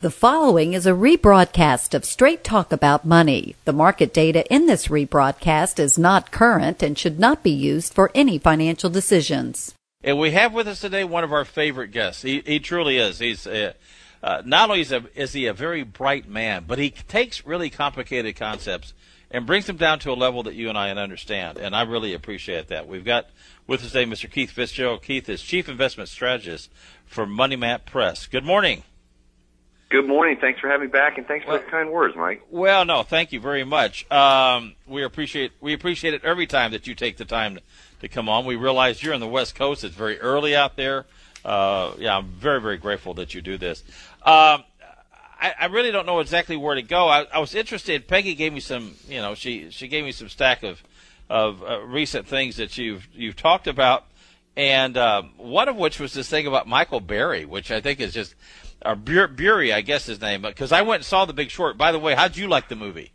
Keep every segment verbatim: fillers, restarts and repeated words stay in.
The following is a rebroadcast of Straight Talk About Money. The market data in this rebroadcast is not current and should not be used for any financial decisions. And we have with us today one of our favorite guests. He, he truly is. He's uh, uh, not only is, a, is he a very bright man, but he takes really complicated concepts and brings them down to a level that you and I understand. And I really appreciate that. We've got with us today Mister Keith Fitzgerald. Keith is Chief Investment Strategist for Money Map Press. Good morning. Good morning. Thanks for having me back, and thanks for well, the kind words, Mike. Well, no, thank you very much. Um, we appreciate we appreciate it every time that you take the time to, to come on. We realize you're on the West Coast; it's very early out there. Uh, yeah, I'm very very grateful that you do this. Um, I, I really don't know exactly where to go. I, I was interested. Peggy gave me some, you know, she she gave me some stack of of uh, recent things that you've you've talked about, and uh, one of which was this thing about Michael Burry, which I think is just. Or Bur- Burry, I guess his name, because I went and saw The Big Short. By the way, how'd you like the movie?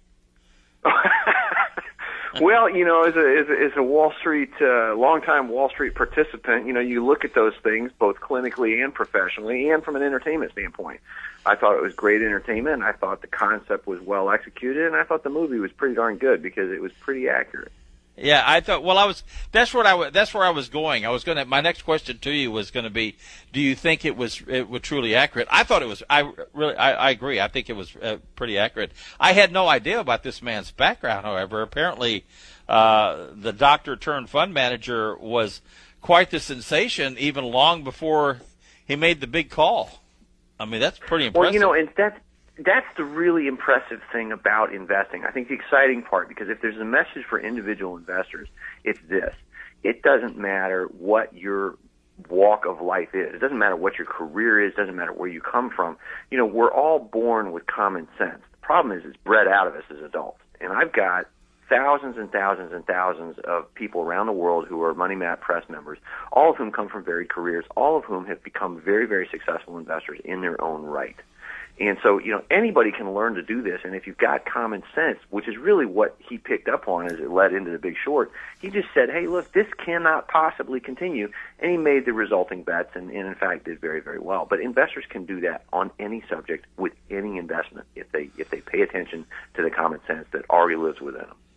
Well, you know, as a as a, as a Wall Street, uh, longtime Wall Street participant, you know, you look at those things both clinically and professionally, and from an entertainment standpoint. I thought it was great entertainment. I thought the concept was well executed, and I thought the movie was pretty darn good because it was pretty accurate. Yeah, I thought. Well, I was. That's what I. That's where I was going. I was going to. My next question to you was going to be: do you think it was it was truly accurate? I thought it was. I really. I, I agree. I think it was uh, pretty accurate. I had no idea about this man's background. However, apparently, uh, the doctor turned fund manager was quite the sensation, even long before he made the big call. I mean, that's pretty impressive. Well, you know, and that's. That's the really impressive thing about investing. I think the exciting part, because if there's a message for individual investors, it's this. It doesn't matter what your walk of life is. It doesn't matter what your career is. It doesn't matter where you come from. You know, we're all born with common sense. The problem is it's bred out of us as adults. And I've got thousands and thousands and thousands of people around the world who are Money Map Press members, all of whom come from varied careers, all of whom have become very, very successful investors in their own right. And so, you know, anybody can learn to do this. And if you've got common sense, which is really what he picked up on as it led into The Big Short, he just said, hey, look, this cannot possibly continue. And he made the resulting bets and, and in fact, did very, very well. But investors can do that on any subject with any investment if they if they pay attention to the common sense that already lives within them.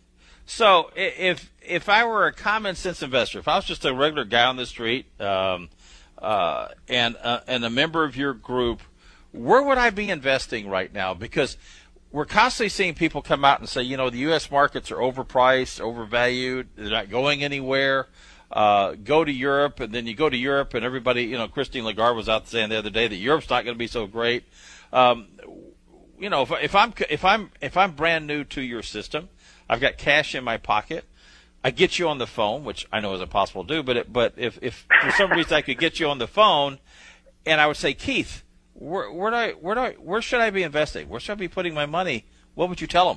So if if I were a common sense investor, if I was just a regular guy on the street um, uh, and uh, and a member of your group, where would I be investing right now? Because we're constantly seeing people come out and say, you know, the U S markets are overpriced, overvalued, they're not going anywhere. Uh, go to Europe, and then you go to Europe, and everybody, you know, Christine Lagarde was out saying the other day that Europe's not going to be so great. Um, you know, if, if I'm if I'm if I'm brand new to your system, I've got cash in my pocket. I get you on the phone, which I know is impossible to do, but it, but if if for some reason I could get you on the phone, and I would say, Keith, Where, where do I, where do I, where should I be investing? Where should I be putting my money? What would you tell them?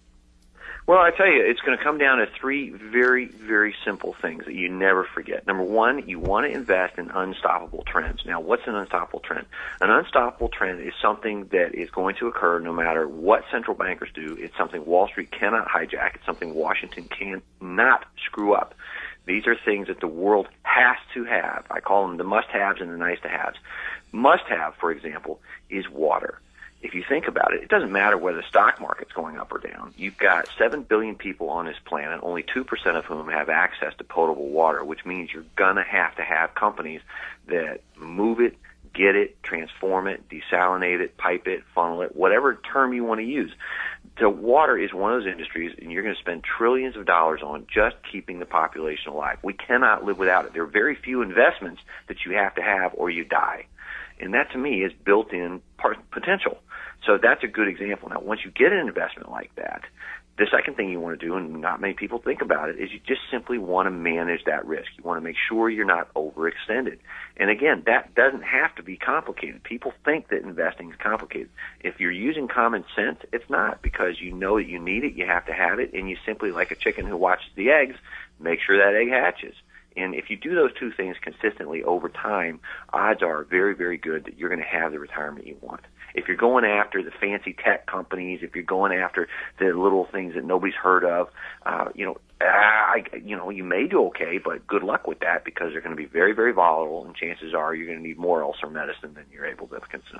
Well, I tell you, it's going to come down to three very, very simple things that you never forget. Number one, you want to invest in unstoppable trends. Now, what's an unstoppable trend? An unstoppable trend is something that is going to occur no matter what central bankers do. It's something Wall Street cannot hijack. It's something Washington cannot screw up. These are things that the world has to have. I call them the must-haves and the nice-to-haves. Must-have, for example, is water. If you think about it, it doesn't matter whether the stock market's going up or down. You've got seven billion people on this planet, only two percent of whom have access to potable water, which means you're going to have to have companies that move it, get it, transform it, desalinate it, pipe it, funnel it, whatever term you want to use. So water is one of those industries, and you're going to spend trillions of dollars on just keeping the population alive. We cannot live without it. There are very few investments that you have to have or you die. And that, to me, is built-in potential. So that's a good example. Now, once you get an investment like that, the second thing you want to do, and not many people think about it, is you just simply want to manage that risk. You want to make sure you're not overextended. And again, that doesn't have to be complicated. People think that investing is complicated. If you're using common sense, it's not, because you know that you need it, you have to have it, and you simply, like a chicken who watches the eggs, make sure that egg hatches. And if you do those two things consistently over time, odds are very, very good that you're going to have the retirement you want. If you're going after the fancy tech companies, if you're going after the little things that nobody's heard of, uh, you know, I, you know, you may do okay, but good luck with that, because they're going to be very, very volatile, and chances are you're going to need more ulcer medicine than you're able to consume.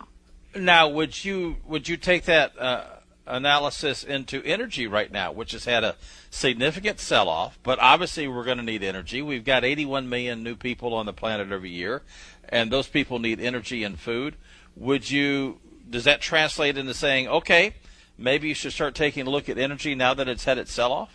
Now, would you would you take that uh, analysis into energy right now, which has had a significant sell-off, but obviously we're going to need energy. We've got eighty-one million new people on the planet every year, and those people need energy and food. Would you? Does that translate into saying, okay, maybe you should start taking a look at energy now that it's had its sell-off?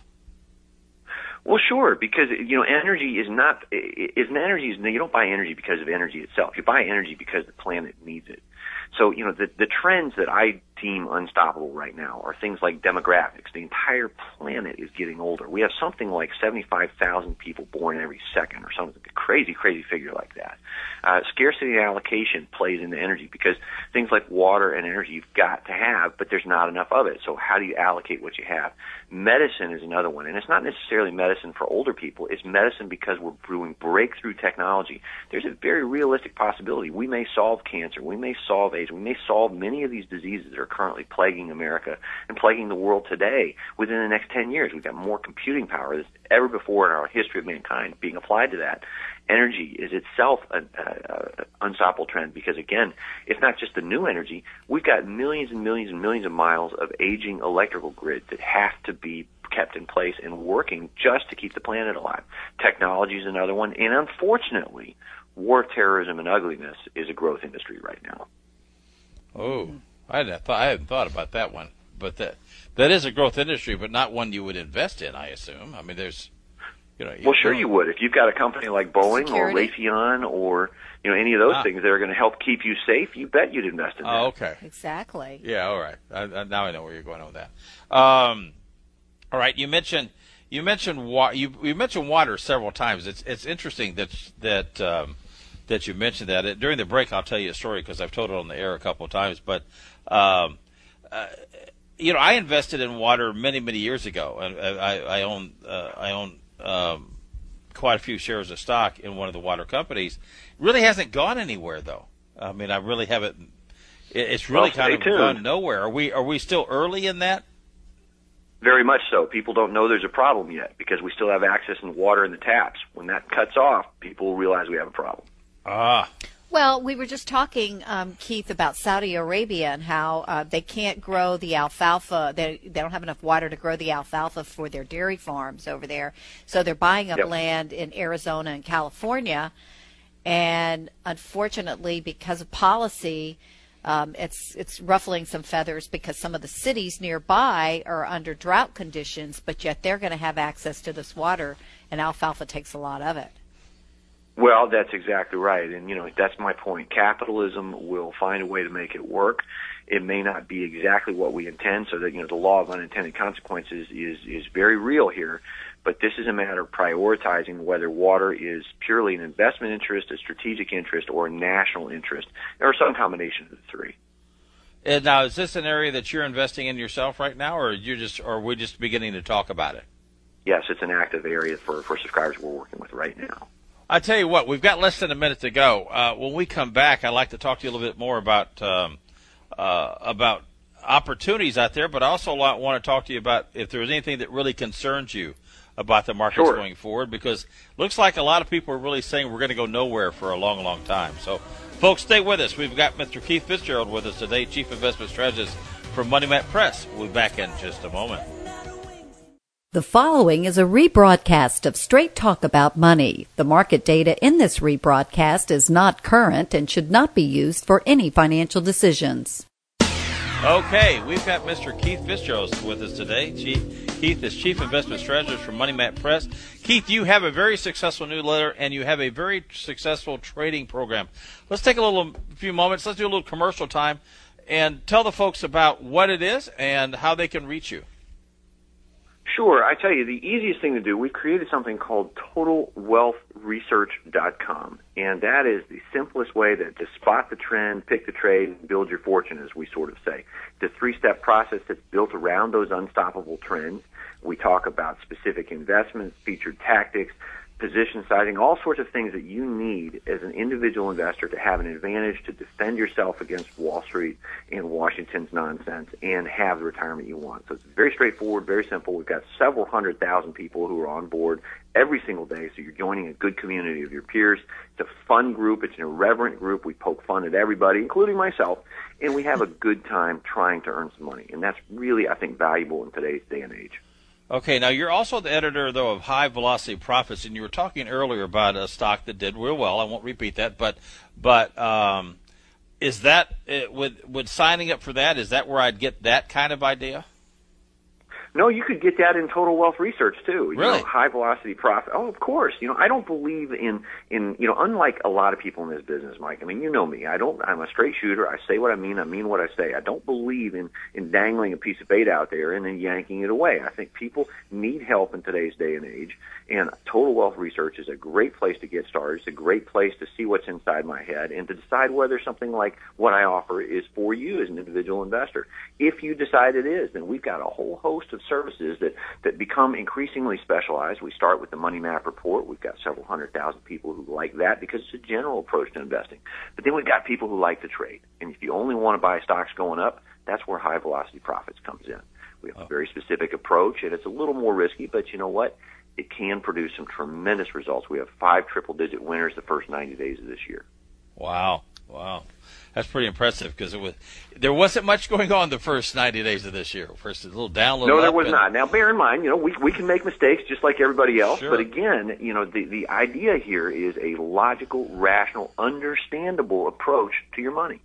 Well, sure, because you know energy is not is an energy is you don't buy energy because of energy itself. You buy energy because the planet needs it. So, you know, the, the trends that I deem unstoppable right now are things like demographics. The entire planet is getting older. We have something like seventy-five thousand people born every second or something, a crazy, crazy figure like that. Uh, scarcity and allocation plays into energy because things like water and energy you've got to have, but there's not enough of it. So how do you allocate what you have? Medicine is another one, and it's not necessarily medicine for older people. It's medicine because we're doing breakthrough technology. There's a very realistic possibility. We may solve cancer. We may solve AIDS. We may solve many of these diseases that are currently plaguing America and plaguing the world today within the next ten years. We've got more computing power than ever before in our history of mankind being applied to that. Energy is itself an unstoppable trend because, again, it's not just the new energy. We've got millions and millions and millions of miles of aging electrical grid that have to be kept in place and working just to keep the planet alive. Technology is another one. And unfortunately, war, terrorism, and ugliness is a growth industry right now. Oh, I hadn't, thought, I hadn't thought about that one. But that that is a growth industry, but not one you would invest in, I assume. I mean, there's... You know, well, sure you would. If you've got a company like Boeing Security. or Raytheon or you know any of those ah. things that are going to help keep you safe, you bet you'd invest in that. Oh, okay. Exactly. Yeah, all right. I, I, now I know where you're going with that. Um, all right. You mentioned you mentioned wa- you, you mentioned water several times. It's it's interesting that that um, that you mentioned that. It, during the break, I'll tell you a story because I've told it on the air a couple of times. But um, uh, you know, I invested in water many many years ago, and I, I own uh, I own. Um, quite a few shares of stock in one of the water companies. Really hasn't gone anywhere, though. I mean, I really haven't. It, it's really well, kind of tuned. gone nowhere. Are we? Are we still early in that? Very much so. People don't know there's a problem yet because we still have access to water in the taps. When that cuts off, people will realize we have a problem. Ah. Well, we were just talking, um, Keith, about Saudi Arabia and how uh, they can't grow the alfalfa. They they don't have enough water to grow the alfalfa for their dairy farms over there. So they're buying up yep. land in Arizona and California. And unfortunately, because of policy, um, it's it's ruffling some feathers because some of the cities nearby are under drought conditions, but yet they're going to have access to this water, and alfalfa takes a lot of it. Well, that's exactly right. And, you know, that's my point. Capitalism will find a way to make it work. It may not be exactly what we intend, so that, you know, the law of unintended consequences is, is very real here. But this is a matter of prioritizing whether water is purely an investment interest, a strategic interest, or a national interest, or some combination of the three. And now, is this an area that you're investing in yourself right now, or you just, or are we just beginning to talk about it? Yes, it's an active area for, for subscribers we're working with right now. I tell you what, we've got less than a minute to go. Uh, when we come back, I'd like to talk to you a little bit more about um, uh, about opportunities out there, but I also want to talk to you about if there's anything that really concerns you about the markets sure. going forward, because it looks like a lot of people are really saying we're going to go nowhere for a long, long time. So, folks, stay with us. We've got Mister Keith Fitzgerald with us today, Chief Investment Strategist from Money Mat Press. We'll be back in just a moment. The following is a rebroadcast of Straight Talk About Money. The market data in this rebroadcast is not current and should not be used for any financial decisions. Okay, we've got Mister Keith Fitzgerald with us today. Chief, Keith is Chief Investment Strategist from Money Mat Press. Keith, you have a very successful newsletter and you have a very successful trading program. Let's take a little a few moments. Let's do a little commercial time and tell the folks about what it is and how they can reach you. Sure. I tell you, the easiest thing to do, we've created something called total wealth research dot com, and that is the simplest way to, to spot the trend, pick the trade, and build your fortune, as we sort of say. It's a three-step process that's built around those unstoppable trends. We talk about specific investments, featured tactics, position sizing, all sorts of things that you need as an individual investor to have an advantage to defend yourself against Wall Street and Washington's nonsense and have the retirement you want. So it's very straightforward, very simple. We've got several hundred thousand people who are on board every single day, so you're joining a good community of your peers. It's a fun group. It's an irreverent group. We poke fun at everybody, including myself, and we have a good time trying to earn some money. And that's really, I think, valuable in today's day and age. Okay, now you're also the editor, though, of High Velocity Profits, and you were talking earlier about a stock that did real well. I won't repeat that, but but um, is that would would signing up for that? Is that where I'd get that kind of idea? No, you could get that in Total Wealth Research too. You Really? know, high velocity profit. Oh, of course. You know, I don't believe in in you know, unlike a lot of people in this business, Mike. I mean, you know me. I don't. I'm a straight shooter. I say what I mean. I mean what I say. I don't believe in in dangling a piece of bait out there and then yanking it away. I think people need help in today's day and age, and Total Wealth Research is a great place to get started. It's a great place to see what's inside my head and to decide whether something like what I offer is for you as an individual investor. If you decide it is, then we've got a whole host of services that, that become increasingly specialized. We start with the Money Map Report. We've got several hundred thousand people who like that because it's a general approach to investing. But then we've got people who like to trade. And if you only want to buy stocks going up, that's where High Velocity Profits comes in. We have a very specific approach, and it's a little more risky, but you know what? It can produce some tremendous results. We have five triple-digit winners the first ninety days of this year. Wow, wow. That's pretty impressive because it was there wasn't much going on the first ninety days of this year. First, a little down, a little No, there up, was and, not. Now, bear in mind, you know, we we can make mistakes just like everybody else. Sure. But again, you know, the the idea here is a logical, rational, understandable approach to your money.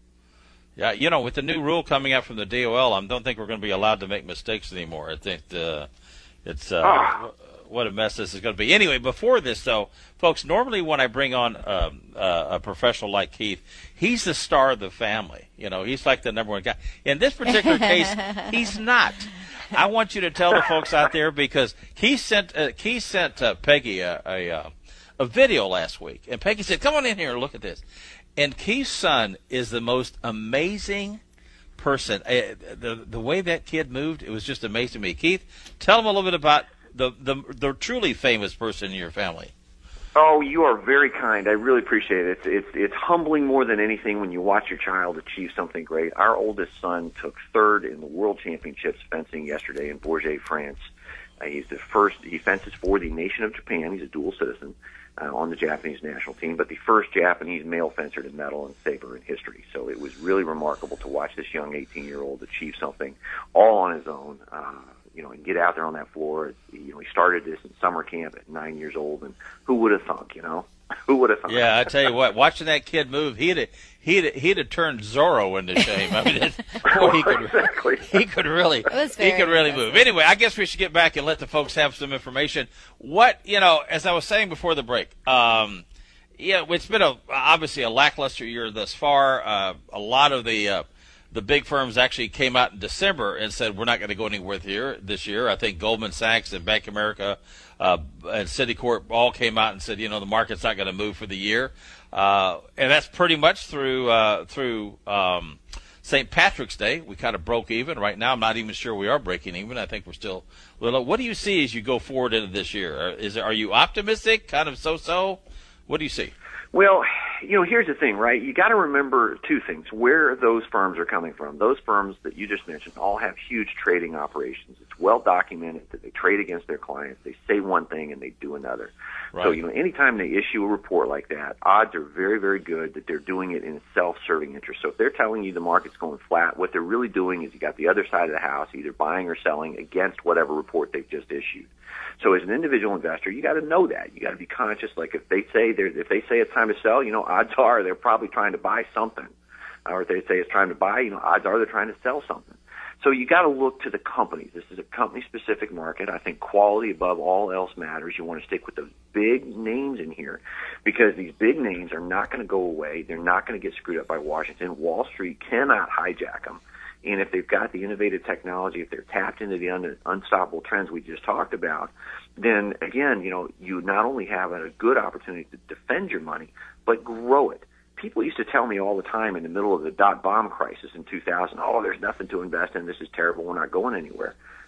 Yeah, you know, with the new rule coming out from the D O L, I don't think we're going to be allowed to make mistakes anymore. I think the, it's uh, Ah. what a mess this is going to be. Anyway, before this, though, folks, normally when I bring on um, uh, a professional like Keith, he's the star of the family. You know, he's like the number one guy. In this particular case, he's not. I want you to tell the folks out there because Keith sent uh, Keith sent uh, Peggy a a, uh, a video last week, and Peggy said, "Come on in here and look at this." And Keith's son is the most amazing person. Uh, the the way that kid moved, it was just amazing to me. Keith, tell him a little bit about the the, the truly famous person in your family. Oh, you are very kind. I really appreciate it. It's, it's it's humbling more than anything when you watch your child achieve something great. Our oldest son took third in the World Championships fencing yesterday in Bourget, France. Uh, he's the first. He fences for the nation of Japan. He's a dual citizen uh, on the Japanese national team, but the first Japanese male fencer to medal in saber in history. So it was really remarkable to watch this young eighteen-year-old achieve something all on his own. Uh, you know, and get out there on that floor. You know, he started this in summer camp at nine years old, and who would have thunk? You know, who would have thunk? Yeah, I tell you what, watching that kid move, he'd have, he'd have, he'd have turned Zorro into shame. I mean, it, boy, he could Exactly. he could really was he very could really impressive. move. Anyway, I guess we should get back and let the folks have some information. What you know, as I was saying before the break, um, yeah, it's been a obviously a lackluster year thus far. Uh, a lot of the uh, the big firms actually came out in December and said we're not going to go anywhere here this year. I think Goldman Sachs and Bank of America uh, and Citicorp all came out and said, you know, the market's not going to move for the year, uh, and that's pretty much through uh, through um, Saint Patrick's Day. We kind of broke even. Right now, I'm not even sure we are breaking even. I think we're still a little. What do you see as you go forward into this year? Is are you optimistic? Kind of so-so? What do you see? Well, you know, here's the thing, right? You got to remember two things: where those firms are coming from. Those firms that you just mentioned all have huge trading operations. It's well documented that they trade against their clients. They say one thing and they do another. Right. So, you know, anytime they issue a report like that, odds are very, very good that they're doing it in self-serving interest. So if they're telling you the market's going flat, what they're really doing is you got the other side of the house either buying or selling against whatever report they've just issued. So as an individual investor, you got to know that. You got to be conscious. Like if they say they're, if they say it's time to sell, you know, odds are they're probably trying to buy something. Or if they say it's time to buy, you know, odds are they're trying to sell something. So you got to look to the companies. This is a company-specific market. I think quality above all else matters. You want to stick with the big names in here because these big names are not going to go away. They're not going to get screwed up by Washington. Wall Street cannot hijack them. And if they've got the innovative technology, if they're tapped into the un- unstoppable trends we just talked about, then again, you know, you not only have a good opportunity to defend your money, but grow it. People used to tell me all the time in the middle of the dot-bomb crisis in two thousand, oh, there's nothing to invest in, this is terrible, we're not going anywhere.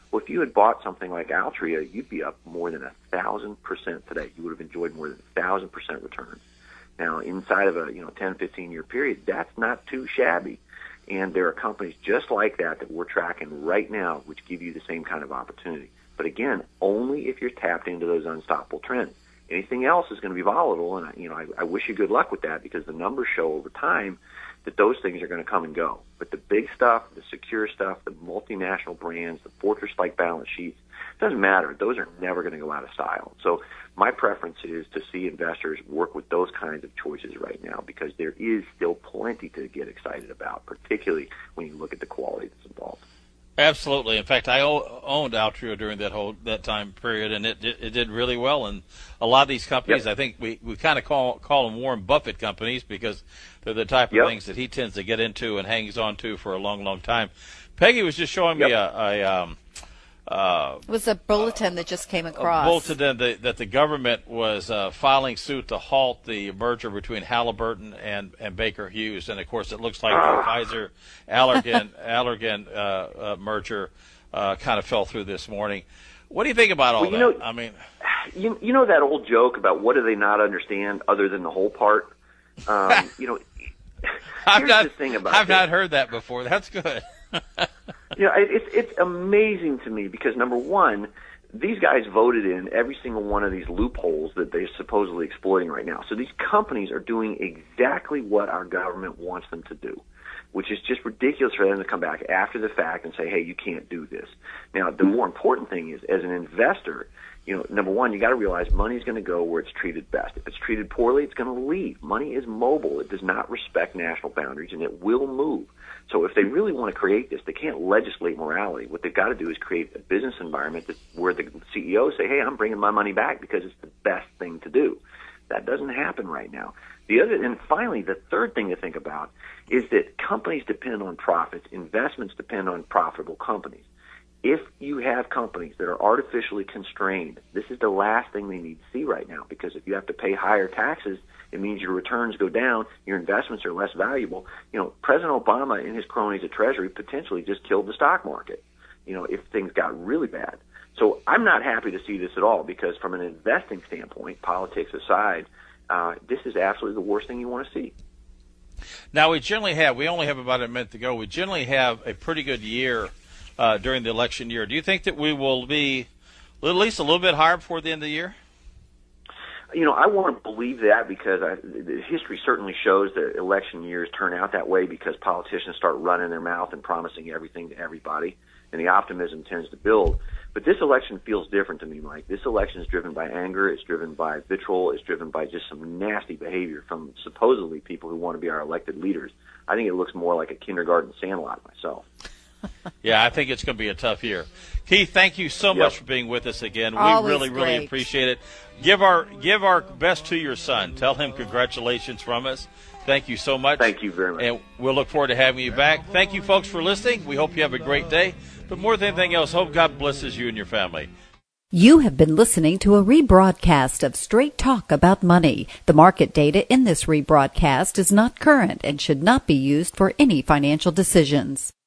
Well, if you had bought something like Altria, you'd be up more than a thousand percent today. You would have enjoyed more than a thousand percent return. Now, inside of a you know ten, fifteen year period, that's not too shabby. And there are companies just like that that we're tracking right now, which give you the same kind of opportunity. But again, only if you're tapped into those unstoppable trends. Anything else is going to be volatile, and you know I, I wish you good luck with that, because the numbers show over time that those things are going to come and go. But the big stuff, the secure stuff, the multinational brands, the fortress-like balance sheets, it doesn't matter. Those are never going to go out of style. So my preference is to see investors work with those kinds of choices right now, because there is still plenty to get excited about, particularly when you look at the quality that's involved. Absolutely. In fact, I o- owned Altria during that whole that time period, and it, it it did really well. And a lot of these companies, yep. I think we, we kind of call call them Warren Buffett companies, because they're the type of yep. things that he tends to get into and hangs on to for a long, long time. Peggy was just showing yep. me a, a um, uh, it was a bulletin uh, that just came across. A bulletin that the, that the government was uh, filing suit to halt the merger between Halliburton and, and Baker Hughes. And, of course, it looks like the Pfizer-Allergan Allergan, uh, uh, merger uh, kind of fell through this morning. What do you think about all well, you that? Know, I mean, you, you know that old joke about what do they not understand other than the whole part? Um, you know, I've here's not, the thing about I've this. not heard that before. That's good. You know, it's it's amazing to me, because number one, these guys voted in every single one of these loopholes that they're supposedly exploiting right now. So these companies are doing exactly what our government wants them to do, which is just ridiculous for them to come back after the fact and say, hey, you can't do this. Now, the more important thing is, as an investor, you know, number one, you got to realize money is going to go where it's treated best. If it's treated poorly, it's going to leave. Money is mobile. It does not respect national boundaries, and it will move. So if they really want to create this, they can't legislate morality. What they've got to do is create a business environment that, where the C E Os say, hey, I'm bringing my money back because it's the best thing to do. That doesn't happen right now. The other, and finally, the third thing to think about is that companies depend on profits. Investments depend on profitable companies. If you have companies that are artificially constrained, this is the last thing they need to see right now, because if you have to pay higher taxes, it means your returns go down, your investments are less valuable. You know, President Obama and his cronies at Treasury potentially just killed the stock market, you know, if things got really bad. So I'm not happy to see this at all, because from an investing standpoint, politics aside, uh, this is absolutely the worst thing you want to see. Now, we generally have, we only have about a minute to go, we generally have a pretty good year uh, during the election year. Do you think that we will be at least a little bit higher before the end of the year? You know, I want to believe that, because I, the history certainly shows that election years turn out that way, because politicians start running their mouth and promising everything to everybody, and the optimism tends to build. But this election feels different to me, Mike. This election is driven by anger. It's driven by vitriol. It's driven by just some nasty behavior from supposedly people who want to be our elected leaders. I think it looks more like a kindergarten sandlot myself. Yeah, I think it's going to be a tough year. Keith, thank you so yep. much for being with us again. We Always really, great. really appreciate it. Give our give our best to your son. Tell him congratulations from us. Thank you so much. Thank you very much. And we'll look forward to having you back. Thank you, folks, for listening. We hope you have a great day. But more than anything else, hope God blesses you and your family. You have been listening to a rebroadcast of Straight Talk About Money. The market data in this rebroadcast is not current and should not be used for any financial decisions.